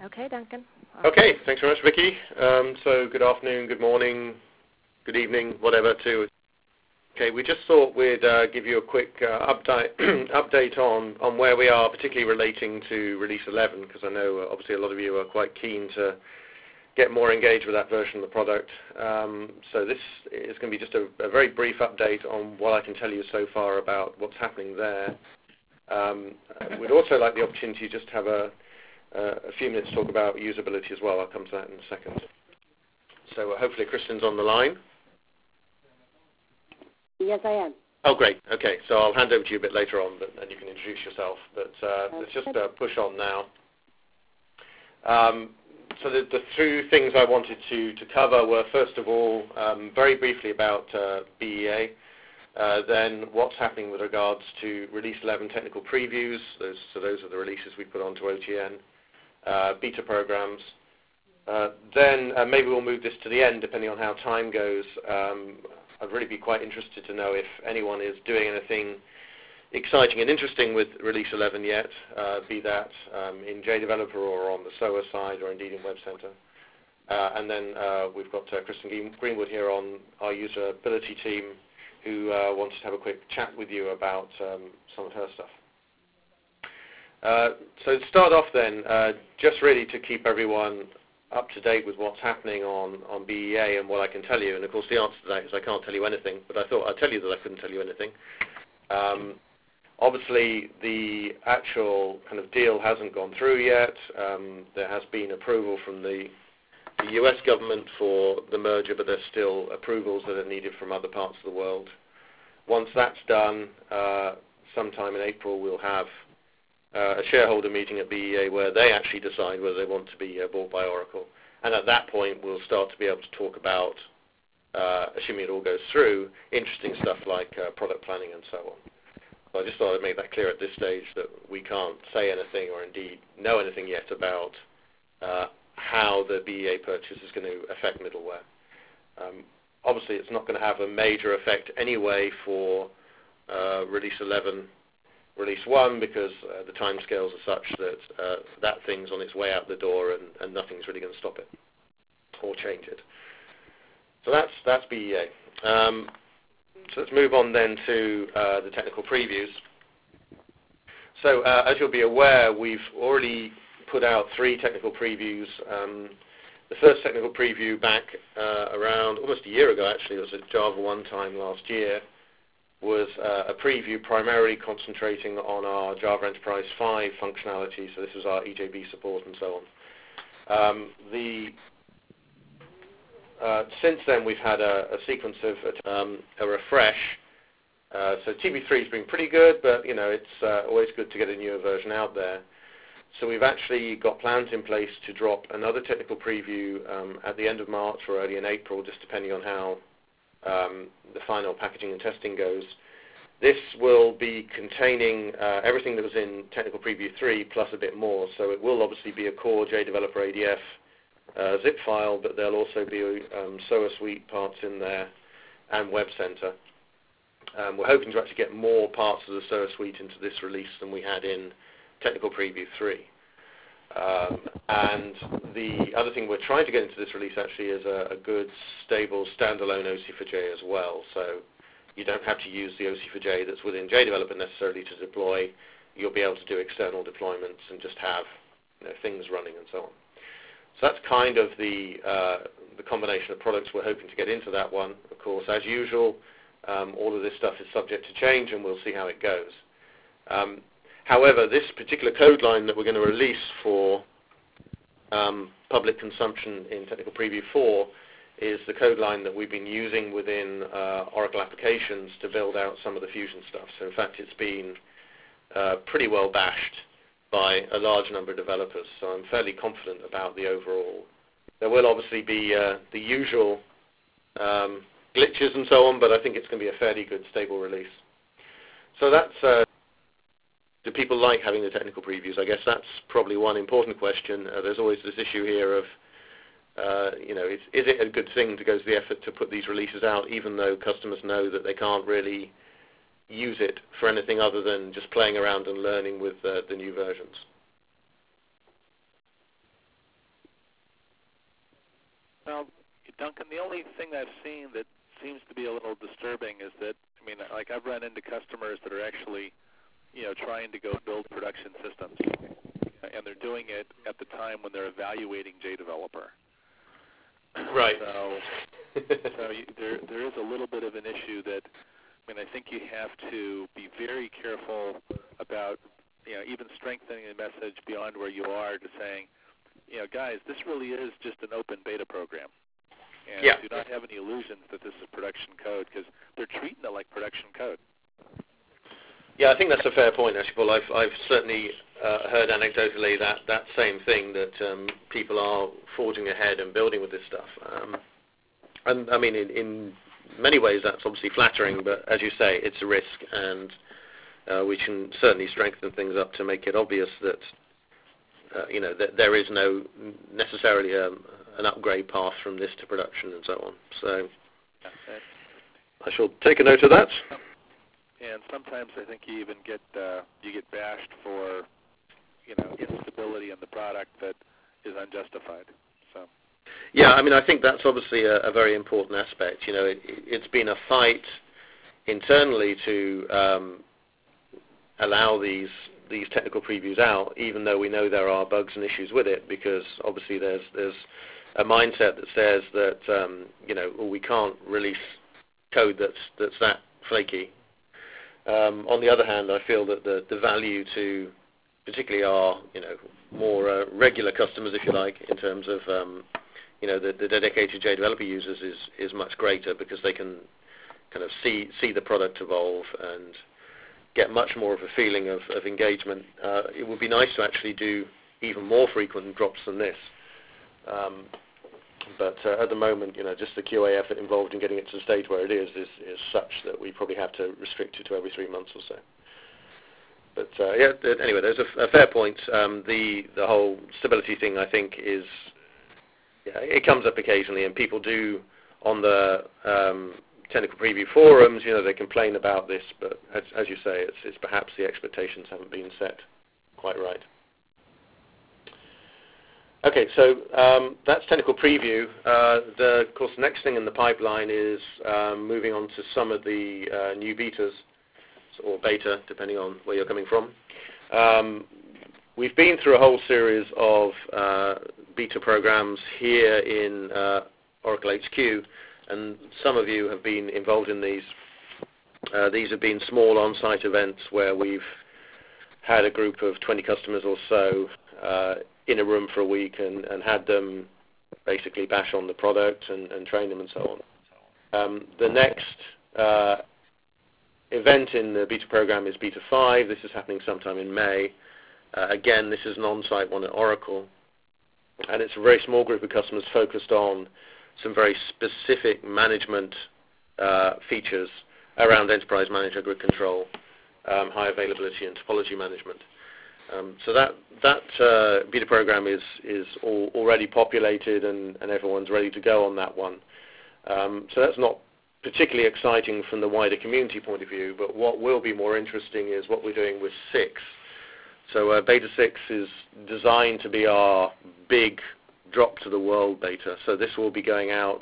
Okay, Duncan. Okay, thanks very much, Vicky. So good afternoon, good morning, good evening, whatever to. Okay, we just thought we'd give you a quick update on where we are, particularly relating to Release 11, because I know obviously a lot of you are quite keen to get more engaged with that version of the product. So this is going to be just a very brief update on what I can tell you so far about what's happening there. We'd also like the opportunity just to have a few minutes to talk about usability as well. I'll come to that in a second. So hopefully Kristen's on the line. Yes, I am. Oh, great. Okay, so I'll hand over to you a bit later on, and you can introduce yourself. But let's just push on now. So the two things I wanted to cover were, first of all, very briefly about BEA, then what's happening with regards to Release 11 technical previews. Those are the releases we put onto OTN, beta programs. Then maybe we'll move this to the end, depending on how time goes. I'd really be quite interested to know if anyone is doing anything exciting and interesting with Release 11 yet, be that in JDeveloper or on the SOA side or indeed in Web Center. And then we've got Kristen Greenwood here on our usability team who wanted to have a quick chat with you about some of her stuff. So to start off then, just really to keep everyone up to date with what's happening on BEA and what I can tell you. And of course the answer to that is I can't tell you anything, but I thought I'd tell you that I couldn't tell you anything. Obviously the actual kind of deal hasn't gone through yet. There has been approval from the US government for the merger, but there's still approvals that are needed from other parts of the world. Once that's done, sometime in April we'll have a shareholder meeting at BEA where they actually decide whether they want to be bought by Oracle. And at that point, we'll start to be able to talk about, assuming it all goes through, interesting stuff like product planning and so on. So I just thought I'd make that clear at this stage that we can't say anything or indeed know anything yet about how the BEA purchase is going to affect middleware. Obviously, it's not going to have a major effect anyway for Release 11, Release 1, because the timescales are such that that thing's on its way out the door and nothing's really going to stop it or change it. So that's BEA. So let's move on then to the technical previews. So as you'll be aware, we've already put out 3 technical previews. The first technical preview back around almost a year ago, actually, it was at Java One time last year, was a preview primarily concentrating on our Java Enterprise 5 functionality. So this was our EJB support and so on. Since then, we've had a sequence of a refresh. So TB3 has been pretty good, but you know it's always good to get a newer version out there. So we've actually got plans in place to drop another technical preview at the end of March or early in April, just depending on how the final packaging and testing goes. This will be containing everything that was in technical preview 3 plus a bit more. So it will obviously be a core JDeveloper ADF zip file, but there'll also be SOA Suite parts in there and Web Center. We're hoping to actually get more parts of the SOA Suite into this release than we had in technical preview 3. And the other thing we're trying to get into this release actually is a good, stable, standalone OC4J as well. So you don't have to use the OC4J that's within JDeveloper necessarily to deploy. You'll be able to do external deployments and just have things running and so on. So that's kind of the combination of products we're hoping to get into that one. Of course, as usual, all of this stuff is subject to change, and we'll see how it goes. However, this particular code line that we're going to release for public consumption in Technical Preview 4 is the code line that we've been using within Oracle applications to build out some of the Fusion stuff. So in fact, it's been pretty well bashed by a large number of developers, so I'm fairly confident about the overall. There will obviously be the usual glitches and so on, but I think it's going to be a fairly good, stable release. So that's do people like having the technical previews? I guess that's probably one important question. There's always this issue here of, is it a good thing to go to the effort to put these releases out, even though customers know that they can't really use it for anything other than just playing around and learning with the new versions? Well, Duncan, the only thing I've seen that seems to be a little disturbing is that, like I've run into customers that are actually, trying to go build production systems, and they're doing it at the time when they're evaluating JDeveloper. Right. There is a little bit of an issue that, I think you have to be very careful about, even strengthening the message beyond where you are to saying, guys, this really is just an open beta program. And do not have any illusions that this is production code, because they're treating it like production code. Yeah, I think that's a fair point, actually, Paul. I've certainly heard anecdotally that same thing, that people are forging ahead and building with this stuff. And in many ways that's obviously flattering, but as you say, it's a risk, and we can certainly strengthen things up to make it obvious that that there is no necessarily an upgrade path from this to production and so on. So I shall take a note of that. And sometimes I think you even get bashed for instability in the product that is unjustified. So yeah, I think that's obviously a very important aspect. It's been a fight internally to allow these technical previews out, even though we know there are bugs and issues with it, because obviously there's a mindset that says that we can't release code that's that flaky. On the other hand, I feel that the value to particularly our more regular customers, if you like, in terms of the dedicated JDeveloper users is much greater, because they can kind of see the product evolve and get much more of a feeling of engagement. It would be nice to actually do even more frequent drops than this. But at the moment, just the QA effort involved in getting it to the stage where it is such that we probably have to restrict it to every 3 months or so. But anyway, there's a fair point. The whole stability thing, I think, is it comes up occasionally, and people do on the technical preview forums, they complain about this, but as you say, it's perhaps the expectations haven't been set quite right. Okay, so that's technical preview. Of course, the next thing in the pipeline is moving on to some of the new betas, or beta, depending on where you're coming from. We've been through a whole series of beta programs here in Oracle HQ, and some of you have been involved in these. These have been small on-site events where we've had a group of 20 customers or so in a room for a week and had them basically bash on the product and train them and so on. The next event in the beta program is Beta 5. This is happening sometime in May. Again, this is an on-site one at Oracle, and it's a very small group of customers focused on some very specific management features around Enterprise Manager, Grid Control, high availability, and topology management. So that beta program is already populated, and everyone's ready to go on that one. So that's not particularly exciting from the wider community point of view, but what will be more interesting is what we're doing with 6. So Beta 6 is designed to be our big drop to the world beta. So this will be going out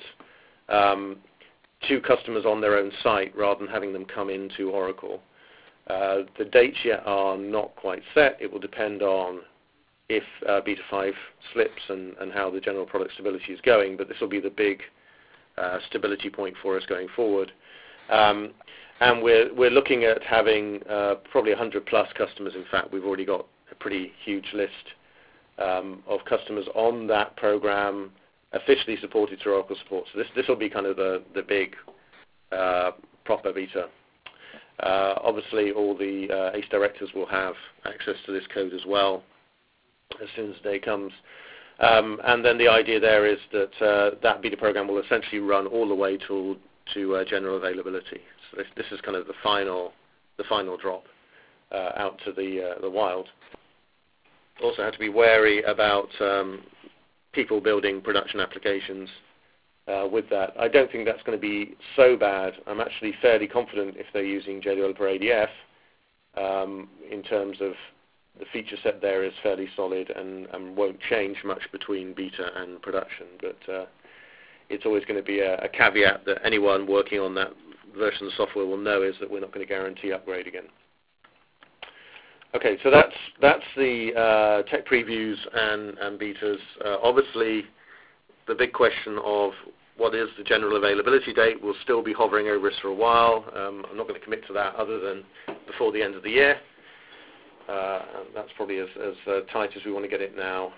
to customers on their own site rather than having them come into Oracle. The dates yet are not quite set. It will depend on if Beta 5 slips and how the general product stability is going, but this will be the big stability point for us going forward. And we're looking at having probably 100 plus customers. In fact, we've already got a pretty huge list of customers on that program, officially supported through Oracle support. So this will be kind of the big proper beta. Obviously, all the ACE directors will have access to this code as well as soon as the day comes. And then the idea there is that that beta program will essentially run all the way to general availability. So this is kind of the final drop out to the wild. Also have to be wary about people building production applications with that. I don't think that's going to be so bad. I'm actually fairly confident if they're using JDeveloper ADF in terms of the feature set there is fairly solid and won't change much between beta and production. But it's always going to be a caveat that anyone working on that version of the software will know, is that we're not going to guarantee upgrade again. Okay, so that's the tech previews and betas. Obviously, the big question of what is the general availability date will still be hovering over us for a while. I'm not going to commit to that other than before the end of the year. That's probably as tight as we want to get it now.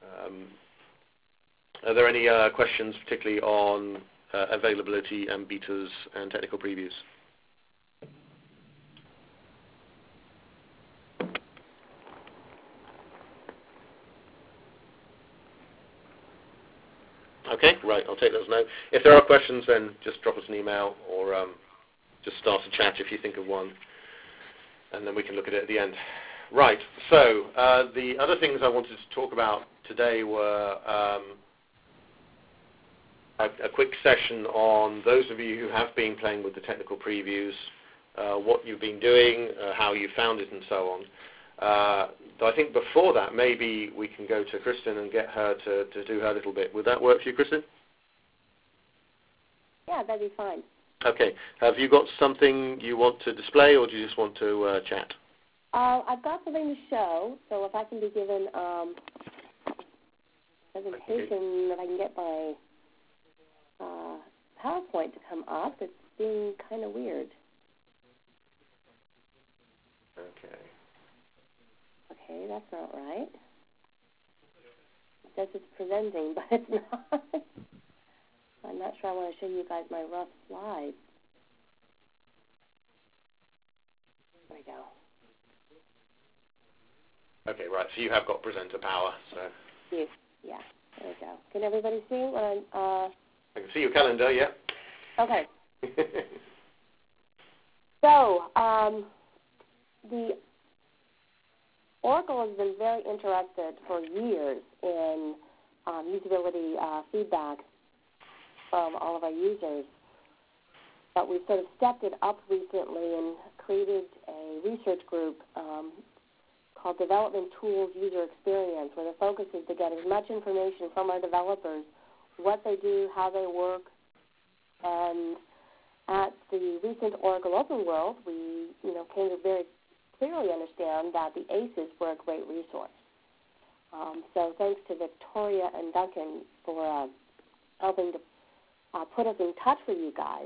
Are there any questions, particularly on availability and betas and technical previews? Okay, right, I'll take those notes. If there are questions, then just drop us an email or just start a chat if you think of one, and then we can look at it at the end. Right, so the other things I wanted to talk about today were a quick session on those of you who have been playing with the technical previews, what you've been doing, how you found it, and so on. I think before that, maybe we can go to Kristen and get her to do her little bit. Would that work for you, Kristen? Yeah, that'd be fine. Okay. Have you got something you want to display, or do you just want to chat? I've got something to show, so if I can be given presentation, if I can get my PowerPoint to come up, it's being kind of weird. Okay. Okay, that's not right. It says it's presenting, but it's not. I'm not sure I want to show you guys my rough slides. There we go. Okay, right. So you have got presenter power. So. Yeah, there we go. Can everybody see when I'm... I can see your calendar, yeah. Okay. So, the Oracle has been very interested for years in usability feedback from all of our users, but we sort of stepped it up recently and created a research group called Development Tools User Experience, where the focus is to get as much information from our developers, what they do, how they work, and at the recent Oracle Open World, we came to very clearly understand that the ACEs were a great resource. So thanks to Victoria and Duncan for helping to put us in touch with you guys.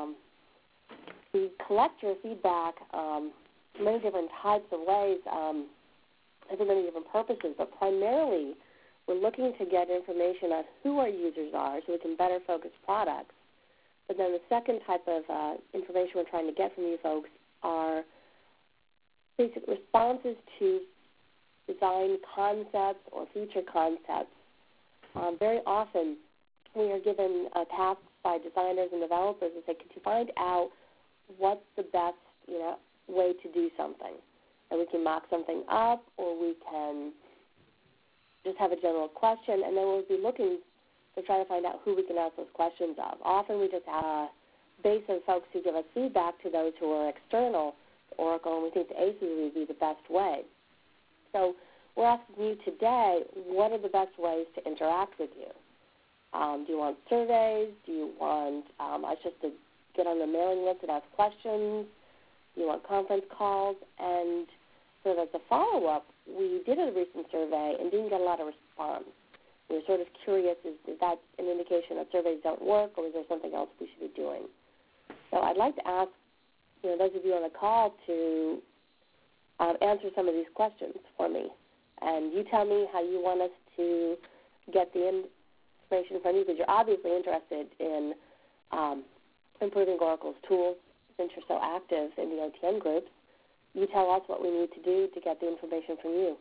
We collect your feedback many different types of ways, and for many different purposes, but primarily we're looking to get information on who our users are so we can better focus products. But then the second type of information we're trying to get from you folks are basic responses to design concepts or feature concepts. Very often we are given tasks by designers and developers and say, could you find out what's the best way to do something? And we can mock something up, or we can just have a general question, and then we'll be looking to try to find out who we can ask those questions of. Often we just base on folks who give us feedback to those who are external to Oracle, and we think the ACEs would be the best way. So we're asking you today, what are the best ways to interact with you? Do you want surveys? Do you want us just to get on the mailing list and ask questions? Do you want conference calls? And sort of as a follow-up, we did a recent survey and didn't get a lot of response. We were sort of curious, is that an indication that surveys don't work, or is there something else we should be doing? So I'd like to ask those of you on the call to answer some of these questions for me. And you tell me how you want us to get the information from you, because you're obviously interested in improving Oracle's tools since you're so active in the OTN groups. You tell us what we need to do to get the information from you.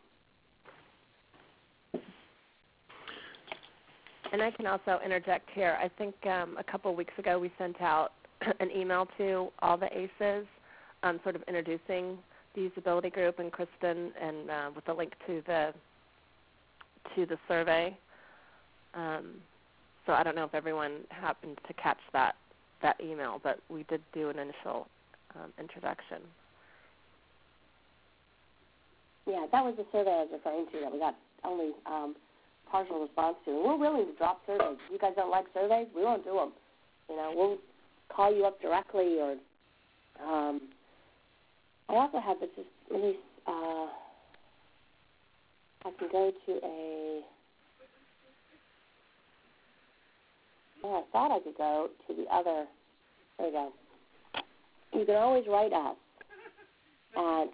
And I can also interject here. I think a couple of weeks ago we sent out an email to all the ACEs sort of introducing the usability group and Kristen, and with a link to the survey. So I don't know if everyone happened to catch that email, but we did do an initial introduction. Yeah, that was the survey I was referring to that we got only partial response to. And we're willing to drop surveys. If you guys don't like surveys, we won't do them. We'll call you up directly. Or I also have this. Let me. I can go to a. Well, I thought I could go to the other. There we go. You can always write us at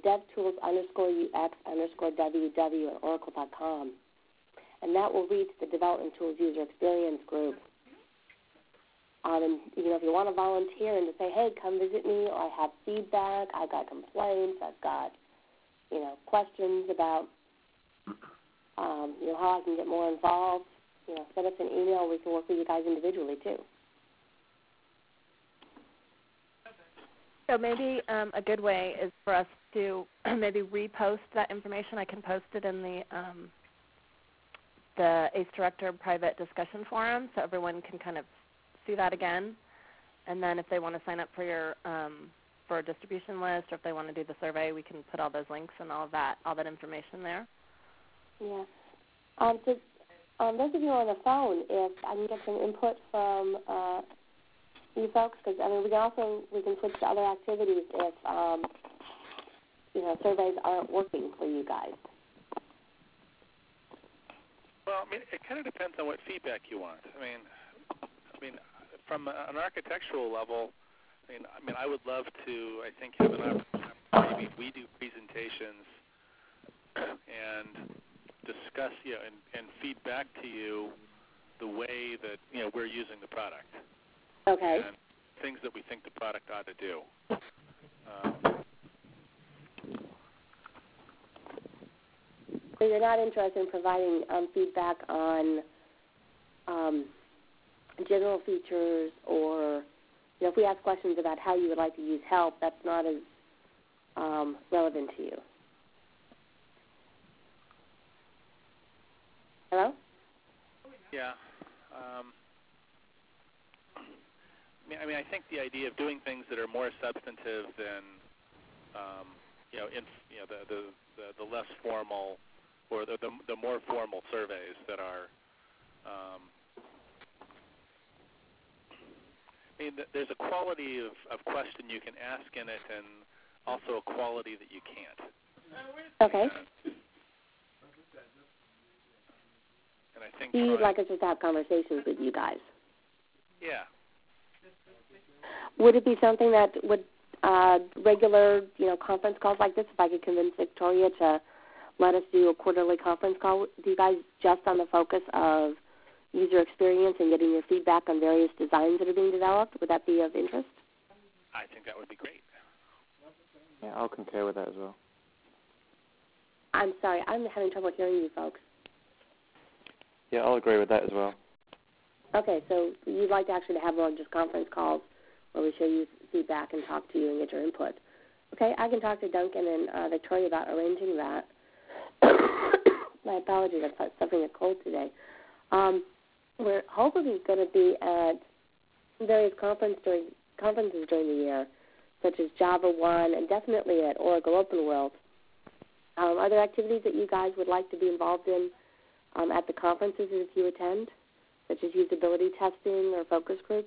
devtools_ux_ww@oracle.com, and that will reach the Development Tools User Experience group. And if you want to volunteer and to say, hey, come visit me, or I have feedback, I've got complaints, I've got questions about how I can get more involved, send us an email. We can work with you guys individually too. So maybe a good way is for us to maybe repost that information. I can post it in the ACE Director private discussion forum, so everyone can kind of see that again. And then if they want to sign up for your for a distribution list, or if they want to do the survey, we can put all those links and all that information there. Yeah. So those of you on the phone, if I can get some input from you folks, because we can switch to other activities if surveys aren't working for you guys. Well, it kind of depends on what feedback you want. From an architectural level, I would love to, have an opportunity. We do presentations and discuss, and feedback to you the way that, we're using the product. Okay. And things that we think the product ought to do. So you're not interested in providing feedback on general features, or if we ask questions about how you would like to use help, that's not as relevant to you. Hello? Yeah. I think the idea of doing things that are more substantive than, the less formal or the more formal surveys that are. There's a quality of question you can ask in it, and also a quality that you can't. Okay. And I think you'd like us just to have conversations with you guys. Yeah. Would it be something that would regular, conference calls like this, if I could convince Victoria to let us do a quarterly conference call with you guys just on the focus of user experience and getting your feedback on various designs that are being developed? Would that be of interest? I think that would be great. Yeah, I'll concur with that as well. I'm sorry, I'm having trouble hearing you folks. Yeah, I'll agree with that as well. Okay, so you'd like to actually have more just conference calls where we show you feedback and talk to you and get your input. Okay, I can talk to Duncan and Victoria about arranging that. My apologies, I'm suffering a cold today. We're hopefully going to be at various conferences during the year, such as Java One and definitely at Oracle Open World. Are there activities that you guys would like to be involved in at the conferences if you attend, such as usability testing or focus groups?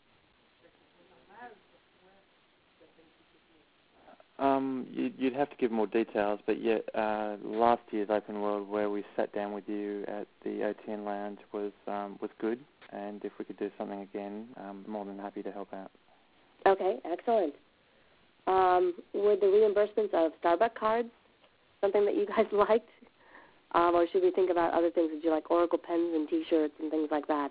You'd have to give more details, but yet last year's Open World, where we sat down with you at the OTN Lounge, was good, and if we could do something again, I'm more than happy to help out. Okay, excellent. Were the reimbursements of Starbucks cards something that you guys liked, or should we think about other things? Would you like Oracle pens and T-shirts and things like that?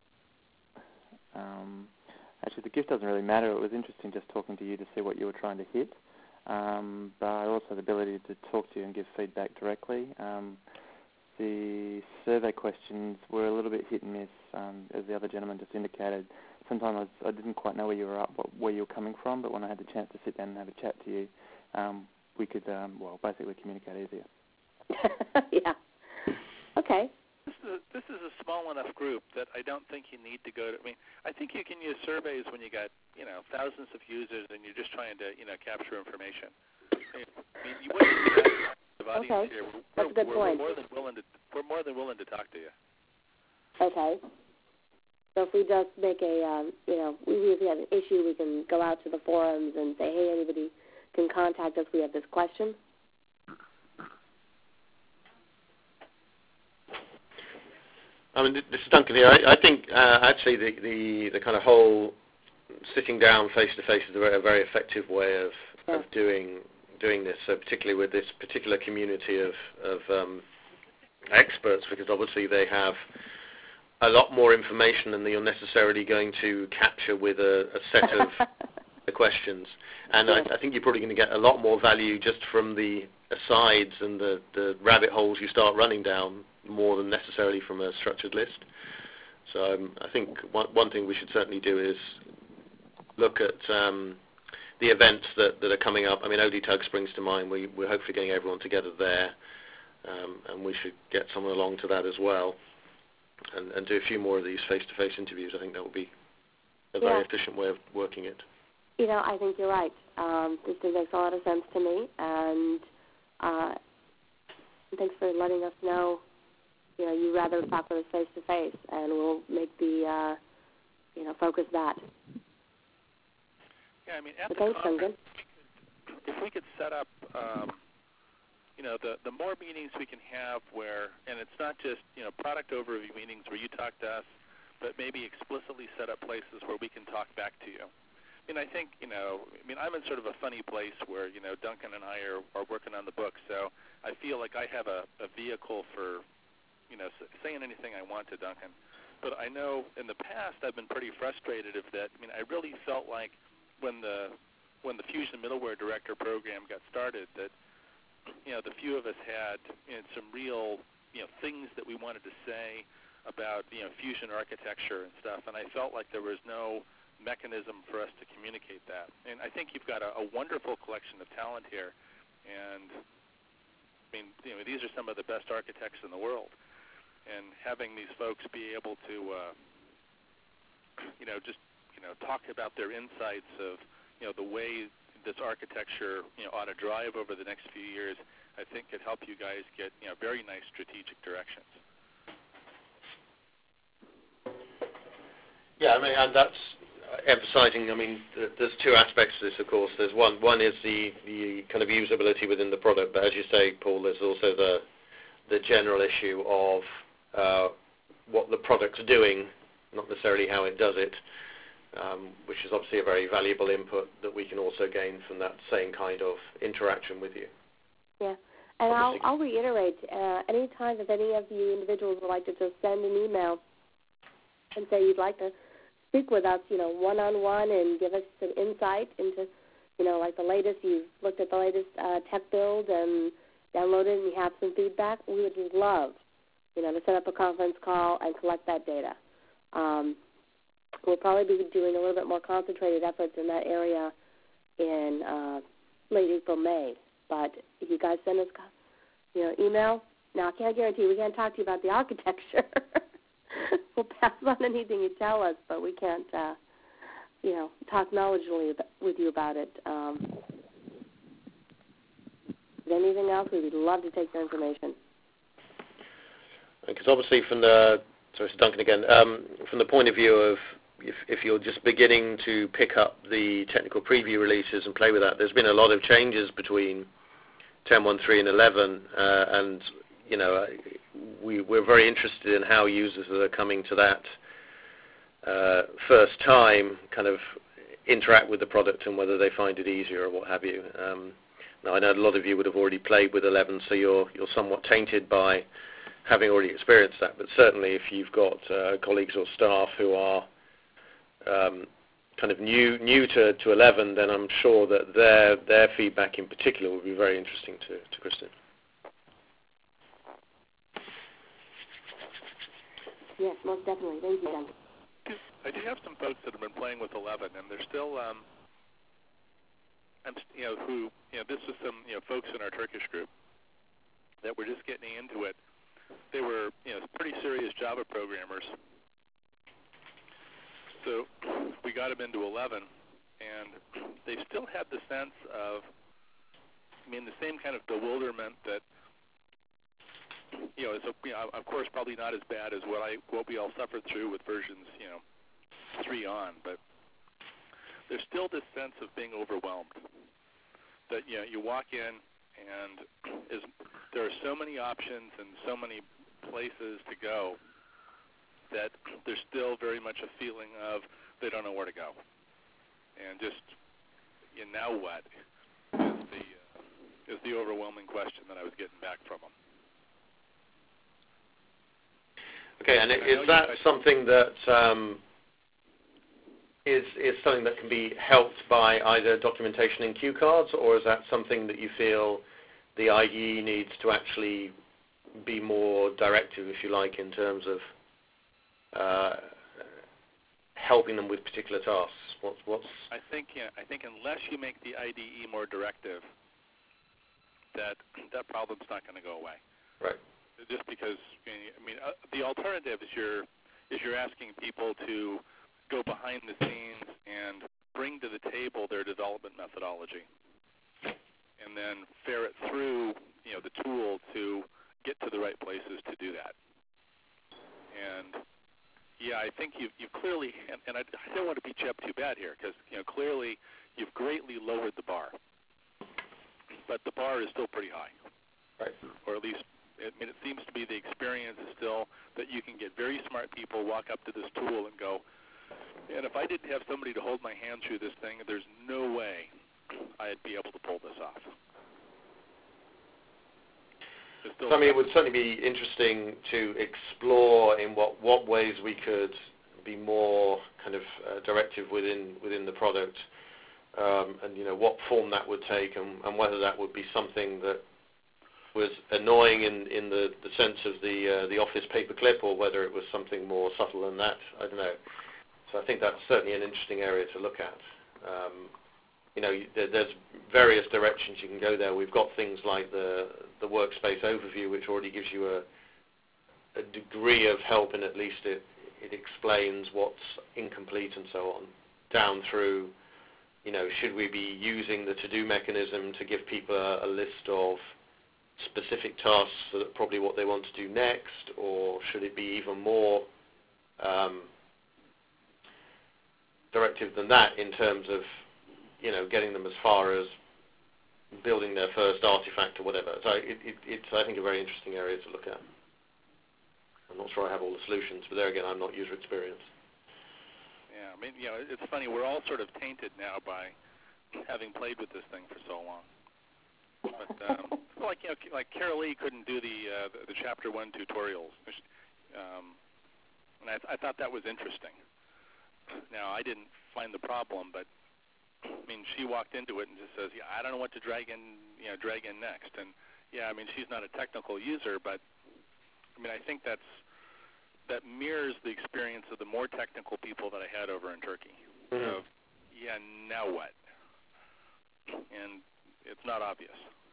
Actually, the gift doesn't really matter. It was interesting just talking to you to see what you were trying to hit. But also the ability to talk to you and give feedback directly. The survey questions were a little bit hit and miss, as the other gentleman just indicated. Sometimes I didn't quite know where you were coming from, but when I had the chance to sit down and have a chat to you, we could, basically communicate easier. Yeah. Okay. This is a small enough group that I don't think you need to go to. I think you can use surveys when you got thousands of users and you're just trying to capture information. You wouldn't do that of audience Okay. here, That's a good point. We're more than willing to talk to you. Okay. So if we just make if we have an issue, we can go out to the forums and say, hey, anybody can contact us. We have this question. I mean, this is Duncan here. I think actually the kind of whole sitting down face-to-face is a very effective way of doing this, so particularly with this particular community of experts, because obviously they have a lot more information than you're necessarily going to capture with a set of the questions. And I think you're probably going to get a lot more value just from the asides and the rabbit holes you start running down more than necessarily from a structured list. So I think one thing we should certainly do is look at the events that are coming up. I mean, ODTUG springs to mind. We're hopefully getting everyone together there, and we should get someone along to that as well, and do a few more of these face-to-face interviews. I think that will be a very efficient way of working it. I think you're right. This makes a lot of sense to me, and thanks for letting us know. You rather talk with us face-to-face, and we'll make the focus that. Yeah, I mean, at the conference, if we could set up, the more meetings we can have where, and it's not just, product overview meetings where you talk to us, but maybe explicitly set up places where we can talk back to you. I mean, I think, I'm in sort of a funny place where, Duncan and I are working on the book, so I feel like I have a vehicle for, saying anything I want to Duncan. But I know in the past I've been pretty frustrated of that. I really felt like when the Fusion Middleware Director program got started that, the few of us had some real, things that we wanted to say about, Fusion architecture and stuff, and I felt like there was no mechanism for us to communicate that. And I think you've got a wonderful collection of talent here, and these are some of the best architects in the world, and having these folks be able to, talk about their insights of, the way this architecture, ought to drive over the next few years, I think could help you guys get, very nice strategic directions. Yeah, and that's emphasizing, there's two aspects to this, of course. There's one is the kind of usability within the product, but as you say, Paul, there's also the general issue of what the product's doing, not necessarily how it does it, which is obviously a very valuable input that we can also gain from that same kind of interaction with you. Yeah, and I'll reiterate, anytime if any of you individuals would like to just send an email and say you'd like to speak with us, one-on-one and give us some insight into, like the latest, you've looked at the latest tech build and downloaded and you have some feedback, we would love, to set up a conference call and collect that data. We'll probably be doing a little bit more concentrated efforts in that area in late April, May. But if you guys send us, email, now I can't guarantee we can't talk to you about the architecture. We'll pass on anything you tell us, but we can't, talk knowledgeably with you about it. Anything else, we would love to take your information. Because obviously sorry, Duncan again, from the point of view of if you're just beginning to pick up the technical preview releases and play with that, there's been a lot of changes between 10.1.3 and 11, and we're very interested in how users that are coming to that first time kind of interact with the product and whether they find it easier or what have you. Now I know a lot of you would have already played with 11, so you're somewhat tainted by having already experienced that, but certainly if you've got colleagues or staff who are kind of new to 11, then I'm sure that their feedback in particular will be very interesting to Kristen. Yes, most definitely. Thank you, Duncan. I do have some folks that have been playing with 11, and they're still, this was some, folks in our Turkish group that were just getting into it. They were, pretty serious Java programmers. So we got them into 11, and they still had the sense of, I mean, the same kind of bewilderment that, is, of course, probably not as bad as what we all suffered through with versions, 3 on, but there's still this sense of being overwhelmed. That you walk in and there are so many options and so many places to go that there's still very much a feeling of they don't know where to go, and just now what is the overwhelming question that I was getting back from them. Okay, and is that something that is something that can be helped by either documentation in cue cards, or is that something that you feel the IDE needs to actually be more directive, if you like, in terms of helping them with particular tasks? I think unless you make the IDE more directive, that problem's not going to go away. Right. Just because, the alternative is you're asking people to go behind the scenes and bring to the table their development methodology, and then ferret through, the tool to get to the right places to do that. And I think you've clearly, and I don't want to beat you up too bad here, because clearly you've greatly lowered the bar, but the bar is still pretty high, right? Or at least, it seems to be the experience is still that you can get very smart people walk up to this tool and go, and if I didn't have somebody to hold my hand through this thing, there's no way I'd be able to pull this off. So, it would certainly be interesting to explore in what ways we could be more kind of directive within the product, and what form that would take, and whether that would be something that was annoying in the sense of the Office paperclip, or whether it was something more subtle than that. I don't know. So I think that's certainly an interesting area to look at. There's various directions you can go there. We've got things like the workspace overview, which already gives you a degree of help, and at least it explains what's incomplete and so on, down through, should we be using the to-do mechanism to give people a list of specific tasks that are probably what they want to do next, or should it be even more directive than that in terms of getting them as far as building their first artifact or whatever. So it's I think, a very interesting area to look at. I'm not sure I have all the solutions, but there again, I'm not user experienced. Yeah, it's funny. We're all sort of tainted now by having played with this thing for so long. But like Carol Lee couldn't do the Chapter 1 tutorials, and I thought that was interesting. Now, I didn't find the problem, but she walked into it and just says, I don't know what to drag in next. And she's not a technical user, but I think that mirrors the experience of the more technical people that I had over in Turkey. Mm-hmm. Of, now what? And it's not obvious.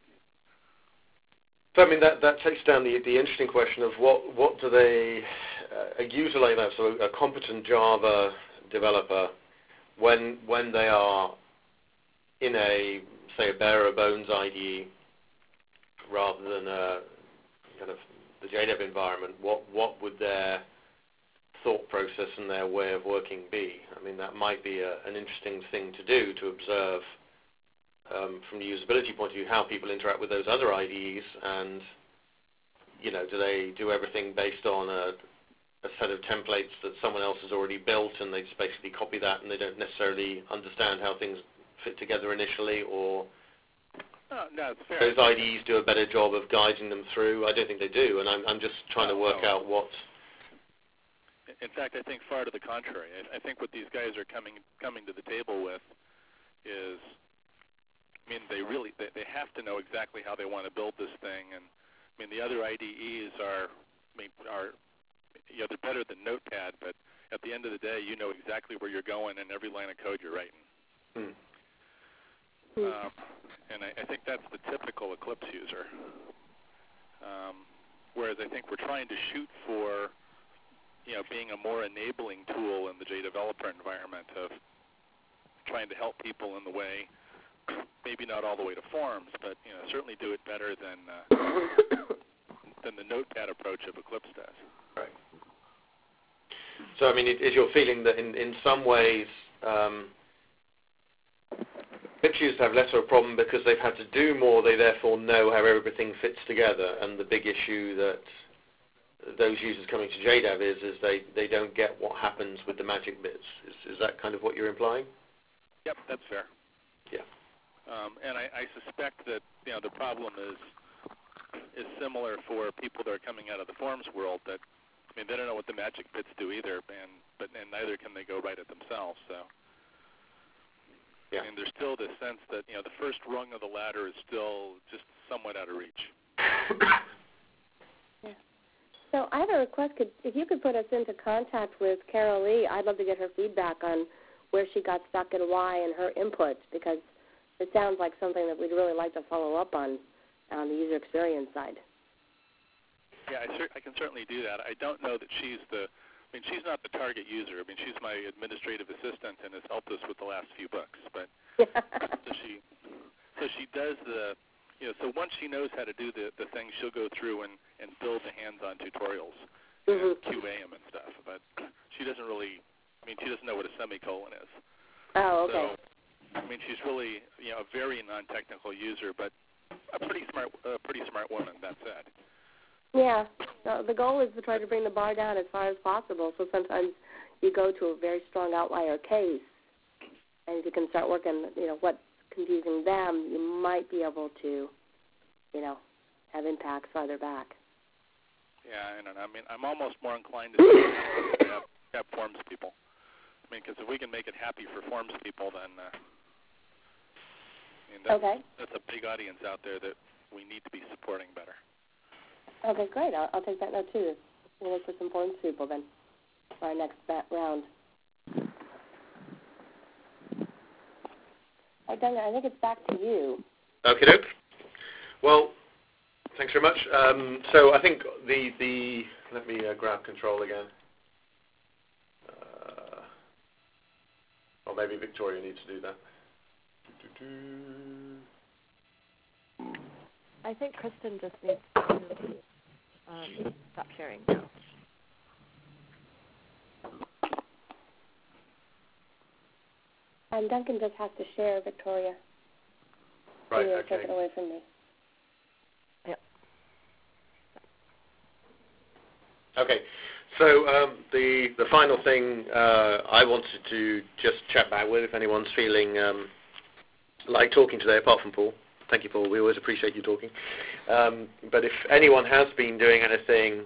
So that takes down the interesting question of what do they, a user like that, so a competent Java developer, when they are in a bare bones IDE rather than a kind of the JDEV environment, what would their thought process and their way of working be? That might be an interesting thing to do, to observe from the usability point of view how people interact with those other IDEs, and do they do everything based on a set of templates that someone else has already built, and they just basically copy that, and they don't necessarily understand how things fit together initially, or no, it's fair. Those IDEs do a better job of guiding them through? I don't think they do, and I'm just trying to work out what... In fact, I think far to the contrary. I think what these guys are coming to the table with is, they have to know exactly how they want to build this thing, and the other IDEs are they're better than Notepad, but at the end of the day, you know exactly where you're going in every line of code you're writing. And I think that's the typical Eclipse user. Whereas I think we're trying to shoot for, being a more enabling tool in the JDeveloper environment, of trying to help people in the way maybe not all the way to forms, but certainly do it better than the Notepad approach of Eclipse does. Right. So, I mean, is your feeling that in some ways Eclipse users have less of a problem because they've had to do more, they therefore know how everything fits together, and the big issue that those users coming to JDAV is they don't get what happens with the magic bits. Is that kind of what you're implying? Yep, that's fair. Yeah. And I suspect that the problem is similar for people that are coming out of the forms world. That they don't know what the magic bits do either, and neither can they go write it themselves. So. Yeah. And there's still this sense that the first rung of the ladder is still just somewhat out of reach. Yeah. So I have a request. If you could put us into contact with Carol Lee, I'd love to get her feedback on where she got stuck and why, and her input, because it sounds like something that we'd really like to follow up on the user experience side. Yeah, I can certainly do that. I don't know that she's she's not the target user. She's my administrative assistant and has helped us with the last few books. But so she does so once she knows how to do the thing, she'll go through and build the hands-on tutorials, and QA them and stuff. But she doesn't really, she doesn't know what a semicolon is. Oh, okay. So, she's really a very non-technical user, but a pretty smart woman. That said. Yeah, the goal is to try to bring the bar down as far as possible. So sometimes you go to a very strong outlier case, and if you can start working, what's confusing them, you might be able to, have impacts farther back. Yeah, I don't know. I'm almost more inclined to have forms people. Because if we can make it happy for forms people, then that's a big audience out there that we need to be supporting better. Okay, great. I'll take that note, too. We'll look for some forms people, then, for our next round. Duncan, I think it's back to you. Okay, doke. Well, thanks very much. So I think let me grab control again. Or maybe Victoria needs to do that. I think Kristen just needs to stop sharing now. Duncan just has to share, Victoria. Right, so okay. Take it away from me. Yep. Okay, so the final thing I wanted to just chat about with, if anyone's feeling like talking today, apart from Paul. Thank you, Paul. We always appreciate you talking. But if anyone has been doing anything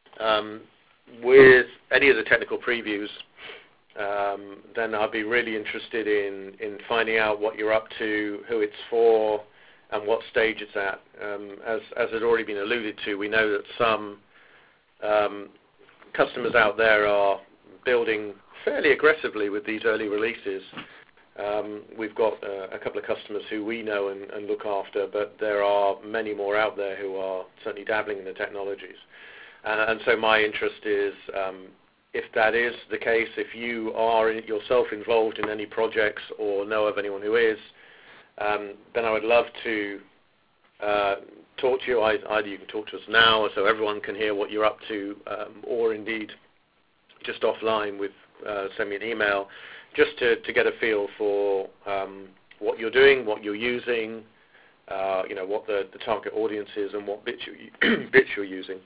with any of the technical previews, then I'd be really interested in finding out what you're up to, who it's for, and what stage it's at. As had already been alluded to, we know that some customers out there are building fairly aggressively with these early releases. We've got a couple of customers who we know and look after, but there are many more out there who are certainly dabbling in the technologies. And so my interest is, if that is the case, if you are yourself involved in any projects or know of anyone who is, then I would love to talk to you. Either you can talk to us now so everyone can hear what you're up to, or indeed just offline send me an email, just to get a feel for what you're doing, what you're using, what the target audience is, and what bits you're using.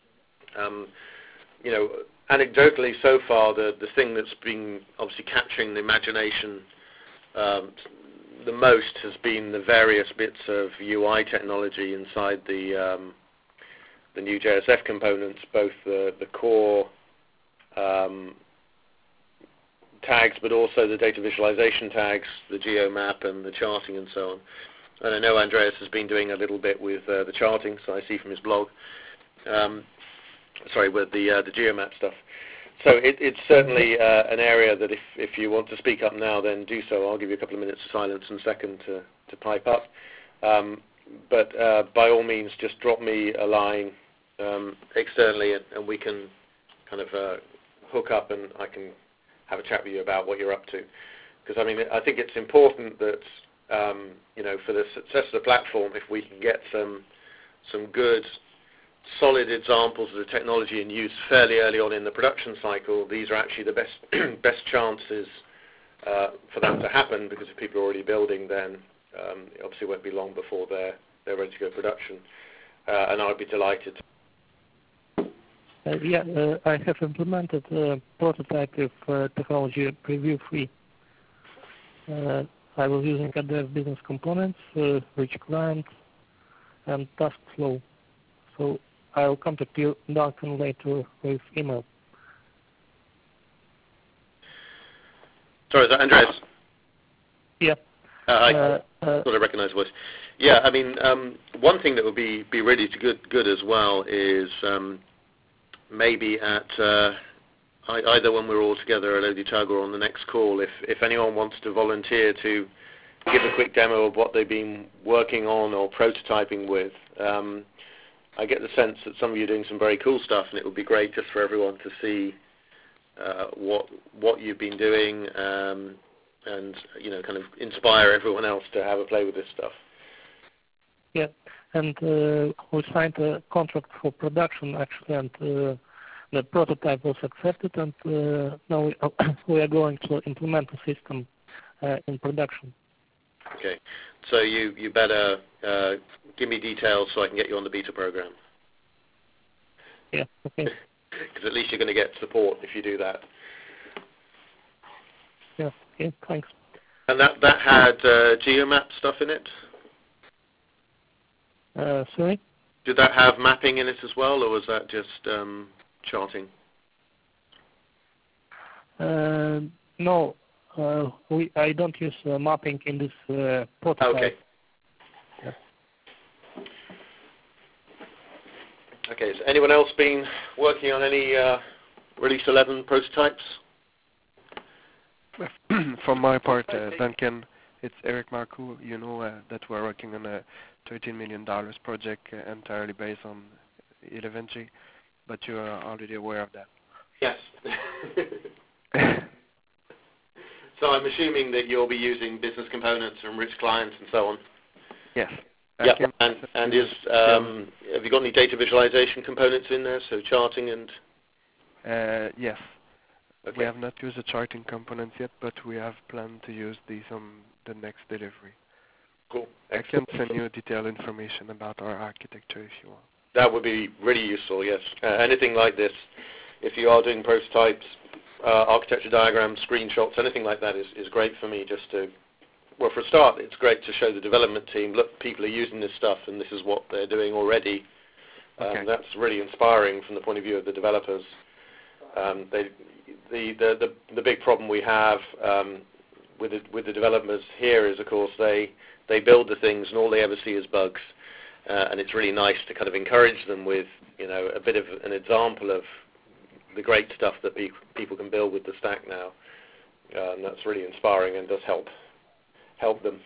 Anecdotally, so far, the thing that's been obviously capturing the imagination the most has been the various bits of UI technology inside the new JSF components, both the core tags, but also the data visualization tags, the geomap and the charting and so on. And I know Andreas has been doing a little bit with the charting, so I see from his blog. With the geomap stuff. So it's certainly an area that if you want to speak up now, then do so. I'll give you a couple of minutes of silence and a second to pipe up. But by all means, just drop me a line externally, and we can kind of hook up, and I can have a chat with you about what you're up to. Because I think it's important that for the success of the platform, if we can get some good, solid examples of the technology in use fairly early on in the production cycle, these are actually the best chances for that to happen, because if people are already building, then obviously it won't be long before they're ready to go production. And I'd be delighted. I have implemented a prototype with technology Preview 3. I was using ADF Business Components, Rich Client, and TaskFlow. So I'll contact you, Duncan, later with email. Sorry, is that Andreas? Yeah. I thought I recognized the voice. Yeah, I mean, one thing that would be really good as well is maybe at either when we're all together at Odytag or on the next call, if anyone wants to volunteer to give a quick demo of what they've been working on or prototyping with. I get the sense that some of you are doing some very cool stuff, and it would be great just for everyone to see what you've been doing, and kind of inspire everyone else to have a play with this stuff. Yeah, and we signed a contract for production actually, and the prototype was accepted, and now we are going to implement the system in production. Okay, so you better give me details so I can get you on the beta program. Yeah, okay. Because at least you're going to get support if you do that. Yeah, okay, thanks. And that had GeoMap stuff in it? Sorry? Did that have mapping in it as well, or was that just charting? No, I don't use mapping in this prototype. Okay. Yeah. Okay, has anyone else been working on any Release 11 prototypes? From my part, Duncan, it's Eric Marcoux. That we're working on a $13 million project entirely based on 11G, but you are already aware of that. Yes. So I'm assuming that you'll be using business components and rich clients and so on. Yes. Yeah. And is have you got any data visualization components in there? So charting and. Yes. Okay. We have not used the charting components yet, but we have planned to use these on the next delivery. Cool. Excellent. I can send you detailed information about our architecture if you want. That would be really useful, yes. Anything like this, if you are doing prototypes, architecture diagrams, screenshots, anything like that is great for me just to, well, for a start, it's great to show the development team, look, people are using this stuff and this is what they're doing already. Okay. That's really inspiring from the point of view of the developers. The big problem we have with the developers here is, of course, they build the things and all they ever see is bugs. And it's really nice to kind of encourage them with, a bit of an example of the great stuff that people can build with the stack now. And that's really inspiring and does help them.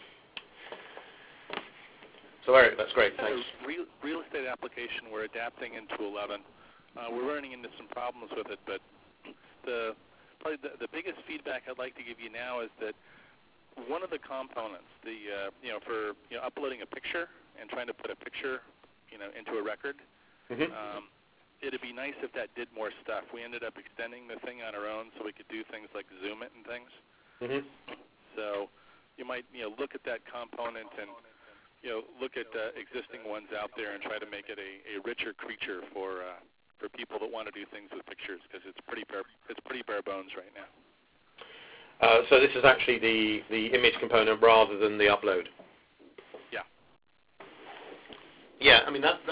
So Eric, that's great. Thanks. Real estate application we're adapting into 11. We're running into some problems with it, but probably the biggest feedback I'd like to give you now is that one of the components, for uploading a picture and trying to put a picture, into a record, it'd be nice if that did more stuff. We ended up extending the thing on our own so we could do things like zoom it and things. So you might look at that component and look at existing ones out there and try to make it a richer creature for people that want to do things with pictures, because it's pretty bare bones right now. So this is actually the image component rather than the upload. Yeah. Yeah, I mean that's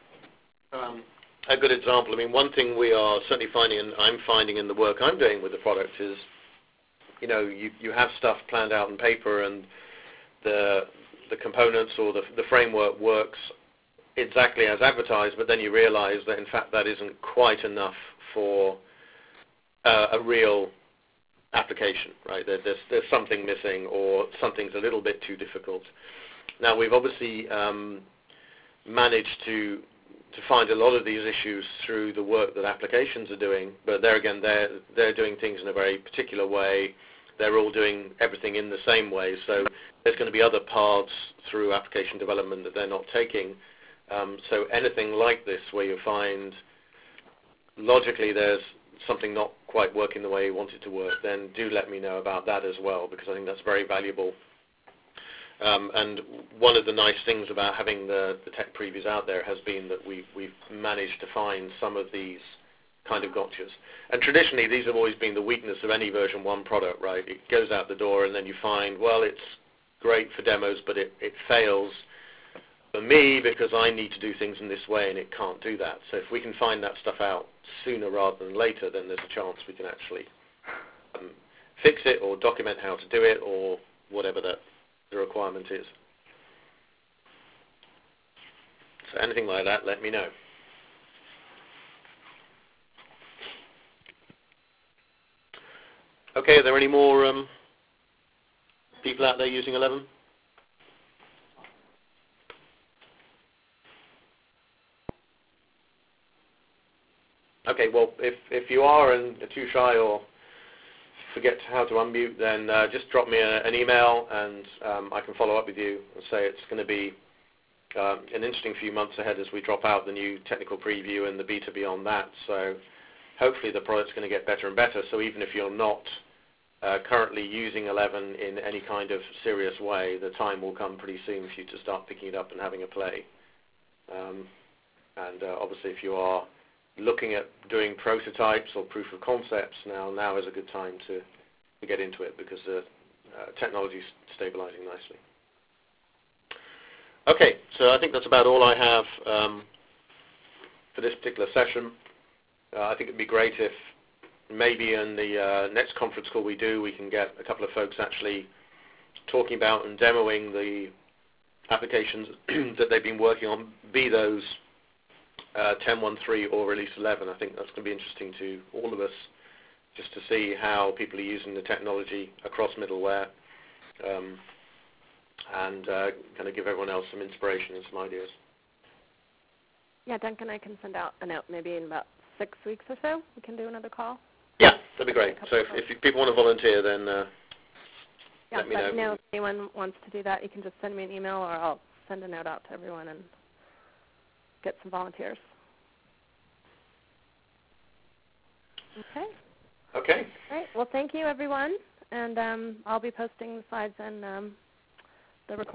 a good example. I mean, one thing we are certainly finding, and I'm finding in the work I'm doing with the product is, you have stuff planned out on paper, and the components or the framework works exactly as advertised, but then you realize that in fact that isn't quite enough for a real application, right? There's something missing, or something's a little bit too difficult. Now we've obviously managed to find a lot of these issues through the work that applications are doing, but there again, they're doing things in a very particular way. they're all doing everything in the same way. So there's going to be other paths through application development that they're not taking. So anything like this where you find logically there's something not quite working the way you want it to work, then do let me know about that as well, because I think that's very valuable. And one of the nice things about having the tech previews out there has been that we've managed to find some of these kind of gotchas. And traditionally, these have always been the weakness of any version 1 product, right? It goes out the door and then you find, well, it's great for demos, but it fails for me because I need to do things in this way and it can't do that. So if we can find that stuff out sooner rather than later, then there's a chance we can actually fix it or document how to do it or whatever the requirement is. So anything like that, let me know. Okay, are there any more people out there using 11? Okay, well, if you are and are too shy or forget how to unmute, then just drop me an email and I can follow up with you and say it's going to be an interesting few months ahead as we drop out the new technical preview and the beta beyond that. So hopefully the product's going to get better and better. So even if you're not currently using 11 in any kind of serious way, the time will come pretty soon for you to start picking it up and having a play. And obviously if you are looking at doing prototypes or proof of concepts, now is a good time to get into it because the technology is stabilizing nicely. Okay, so I think that's about all I have for this particular session. I think it would be great if maybe in the next conference call we do, we can get a couple of folks actually talking about and demoing the applications that they've been working on, be those 10.1.3 or release 11. I think that's going to be interesting to all of us just to see how people are using the technology across middleware and kind of give everyone else some inspiration and some ideas. Yeah, Duncan, I can send out a note maybe in about 6 weeks or so. We can do another call. Yeah, that'd be great. So if people want to volunteer, then let me know. If anyone wants to do that, you can just send me an email or I'll send a note out to everyone and get some volunteers. Okay. Okay. Great. Well, thank you, everyone. And I'll be posting the slides and the recording.